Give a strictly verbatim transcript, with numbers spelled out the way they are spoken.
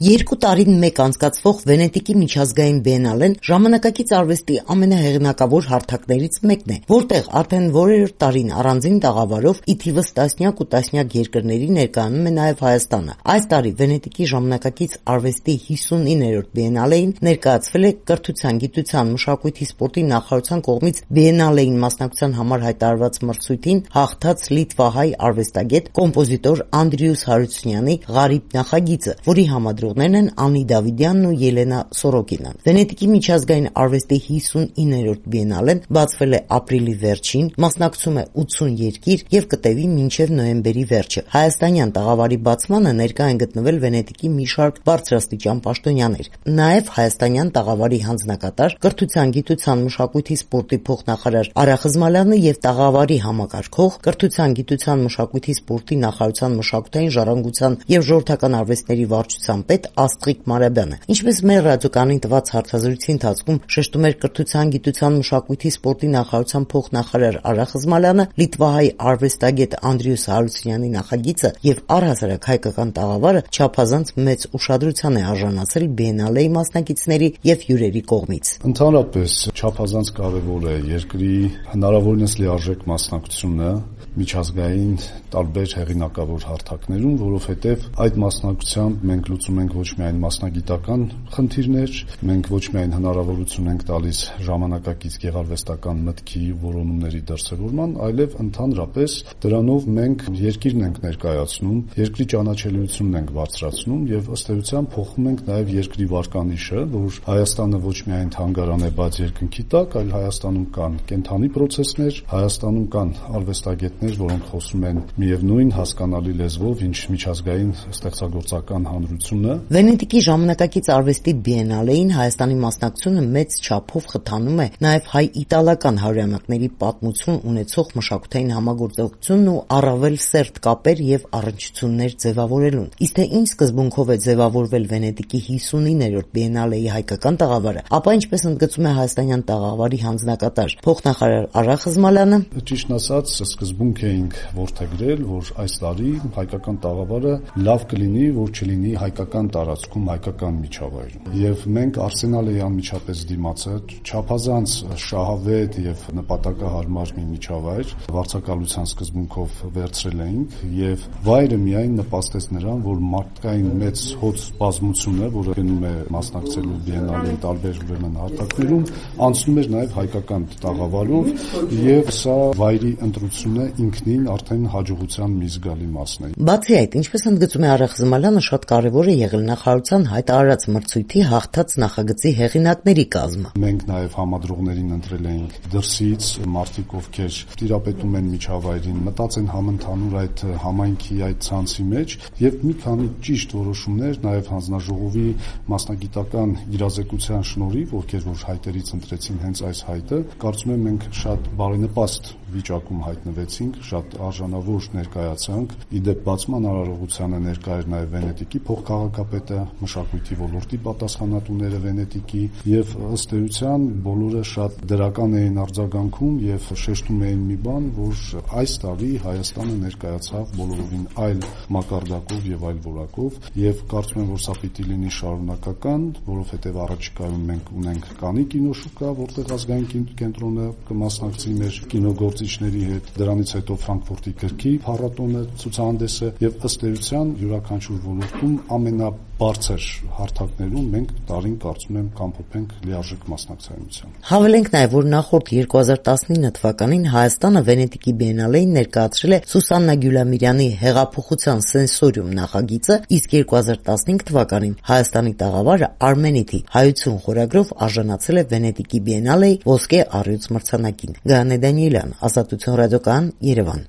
Երկու տարին մեկ անցկացվող Վենետիկի միջազգային բիենալեն ժամանակակից արվեստի ամենահեղինակավոր հարթակներից մեկն է, որտեղ արդեն որերորդ տարին առանձին տաղավարով ի թիվս տասնյակ ու տասնյակ երկրների ներկայանում է նաև Հայաստանը։ Այս տարի Վենետիկի ժամանակակից արվեստի հիսունիներորդ բիենալեին ներկայացվել է Կրթության, գիտության, մշակույթի, սպորտի նախարարության կողմից բիենալեին մասնակցության համար հայտարարված մրցույթին հաղթած լիտվահայ արվեստագետ, կոմպոզիտոր Անդրիուս Հարությունյանի «Ղարիբ» նախագիծը, որի համադրողներն են Անի Դավիդյանն ու Ելենա Սորոկինան։ Վենետիկի միջազգային արվեստի հիսունիներորդ բիենալեն բացվել է ապրիլի վերջին, մասնակցում է ութսուն երկիր եւ կտևի մինչեւ նոյեմբերի վերջը։ Հայաստանյան տաղավարի բացմանը ներկա են գտնվել Վենետիկի մի շարք բարձրաստիճան պաշտոնյաներ։ Նաեւ հայաստանյան տաղավարի հանձնակատար, կրթության, գիտության, մշակույթի, սպորտի փոխնախարար Արա Խզմալյանը եւ տաղավարի համակարգող, կրթության, գիտության, մշակույթի, սպորտի նախարարության մշակութային ժառանգության եւ ժողովրդական արվեստների վարչության պետ Աստղիկ Մարաբյանը, ինչպես մեր ռադիոկայանին տված հարցազրույցի ընթացքում շեշտում էր կրթության, գիտության, մշակույթի, սպորտի նախարարության փոխնախարար Արա Խզմալյանը, լիտվահայ արվեստագետ Անդրիուս Հարությունյանի նախագիծը եւ առհասարակ հայկական տաղավարը չափազանց մեծ ուշադրության է արժանացել բիենալեի մասնակիցների եւ հյուրերի կողմից։ Ընդհանրապես չափազանց կարեւոր է երկրի հնարավորինս լիարժեք մասնակցությունը միջազգային տարբեր հեղինակավոր հարթակներում, որովհետև այդ մասնակցությամբ մենք լուծում ենք ոչ միայն մասնագիտական խնդիրներ, մենք ոչ միայն հնարավորություն ենք տալիս ժամանակակից գեղարվեստական մտքի որոնումների դրսևորման, այլև ընդհանրապես դրանով մենք երկիրն ենք ներկայացնում, երկրի ճանաչելիությունն ենք բարձրացնում եւ ըստ էության փոխում ենք նաեւ երկրի վարկանիշը, որ Հայաստանը ոչ միայն թանգարան է բաց երկնքի տակ, այլ Հայաստանում կան կենթանի պրոցեսներ, Հայաստանում կան արվեստագետներ, որոնք խոսում են միևնույն հասկանալի լեզվով, ինչ միջազգային ստեղծագործական հանրությունը։ Վենետիկի ժամանակակից արվեստի բիենալեին Հայաստանի մասնակցությունը մեծ չափով խթանում է նաև հայ-իտալական հարյուրամյակների պատմություն ունեցող մշակութային համագործակցությունն ու առավել սերտ կապեր եւ առնչություններ ձևավորելուն։ Իսկ թե ինչ սկզբունքով է ձևավորվել Վենետիկի հիսունիներորդ բիենալեի հայկական տաղավարը, ապա ինչպես ընդգծում է հայաստանյան տաղավարի հանձնակատար փոխնախարար Արա Խզմալյանը, ճիշտն ասած, սկզբունք էինք որդեգրել, որ այս տարի հայկական տաղավարը լավ կլինի, որ չլինի հայկական տարածքում, հայկական միջավայրում։ Եվ մենք Արսենալի անմիջապես դիմացը չափազանց շահավետ եւ նպատակահարմար մի միջավայր վարձակալության սկզբունքով վերցրել էինք եւ վայրը միայն նպաստեց նրան, որ մարդկային մեծ հոծ բազմությունը, որը գնում է մասնակցելու բիենալեի տարբեր ուրեմն հարթակներում, անցնում էր նաեւ հայկական տաղավարով եւ սա վայրի ընտրությունը ինքնին արդեն հաջողության մի զգալի մասն է։ Բացի այդ, ինչպես ընդգծում է Արա Խզմալյանը, շատ կարևոր է եղել նախարարության հայտարարած մրցույթի հաղթած նախագծի հեղինակների կազմը։ Մենք նաև համադրողներին ընտրել էինք դրսից, մարդիկ, ովքեր տիրապետում են միջավայրին, մտածեն համընդհանուր այդ համայնքի, այդ ցանցի մեջ եւ մի քանի ճիշտ որոշումներ նաև հանձնաժողովի մասնագիտական իրազեկության շնորհիվ, ովքեր որ հայտերից ընտրեցին հենց այս հայտը, կարծում եմ մենք շատ բարենպաստ վիճակում հայտնվեցինք, շատ արժանավոր ներկայացանք։ Իդեպ բացման արարողությանը ներկա էր նաև Վենետիկի փոխքաղաքապետը, մշակույթի ոլորտի պատասխանատուները Վենետիկի եւ ըստ էության բոլորը շատ դրական էին արձագանքում եւ շեշտում էին մի բան, որ այս տարի Հայաստանը ներկայացավ բոլորովին այլ մակարդակով եւ այլ որակով եւ կարծում եմ, որ սա պիտի լինի շարունակական, որովհետեւ առաջիկայում մենք ունենք Կանի կինոշուկա, որտեղ ազգային կենտրոնը կմասնակցի մեր կինոգործիչների հետ, դրանից հետո Ֆրանկֆուրտի գրքի փառատոնը, ցուցահանդեսը եւ ըստ էության յուրաքանչյուր ոլորտում ամենաբարձր հարթակներում մենք տարին կարծում եմ կամփոփենք լիարժեք մասնակցայնության։ Հավելենք նաև, որ նախորդ երկու հազար տասնինը թվականին Հայաստանը Վենետիկի բիենալեին ներկայացրել է Սուսաննա Գյուլամիրյանի հեղափոխության սենսորիում նախագիծը, իսկ երկու հազար տասնհինգ թվականին Հայաստանի տաղավարը Արմենիթի հայություն խորագրով արժանացել է Վենետիկի բիենալեի ոսկե առյուծ մրցանակին։ Գայանե Դանիելյան, Ազատություն ռադիոկայան, Երևան։